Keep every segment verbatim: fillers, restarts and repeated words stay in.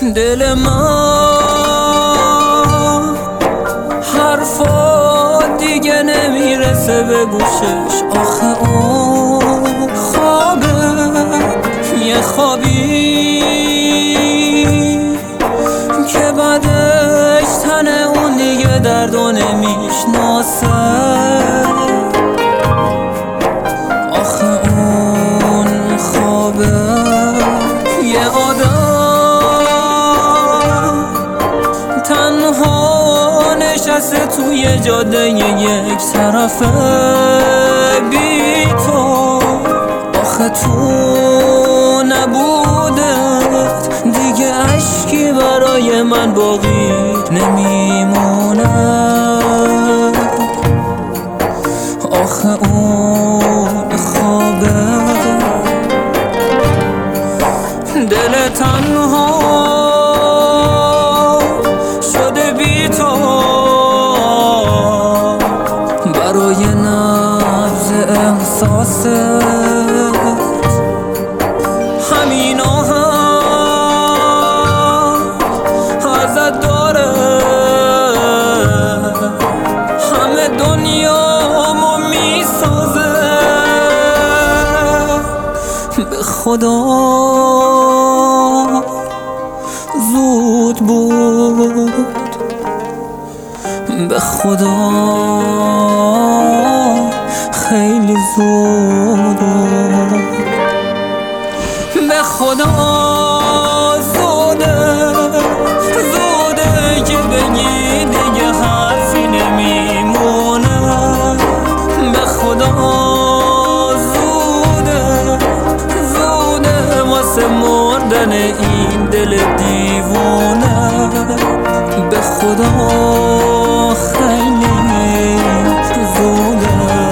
دل من حرفا دیگه نمیرسه به گوشش. آخه اون خوابه یه خوابی که بعدش تن اون دیگه دردو نمیشناسه. آخه اون خوابه یه آدم تنها نشسته توی جاده یک طرفه بی تو. آخه تو نبودت دیگه اشکی برای من باقی نمیمونه. آخه اون خوابه دل تنها شده بی تو برای نبض احساست. همینا هم ازت داره همه دنیامو میسازه. به خدا زود بود، به خدا خیلی زود بود، به خدا زوده زوده که بگی دیگه حرفی نمیمونه. به خدا زوده زوده واسه مردن این دل دیوونه. به خدا خیلی زوده،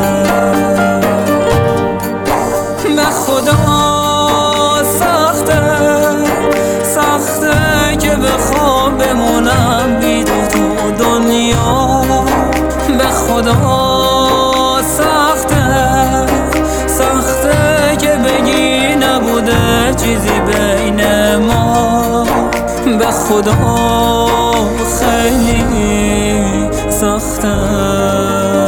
به خدا سخته سخته که بخوام بمونم بی تو دنیا. به خدا سخته سخته که بگی نبوده چیزی بین ما. به خدا خیلی سخته.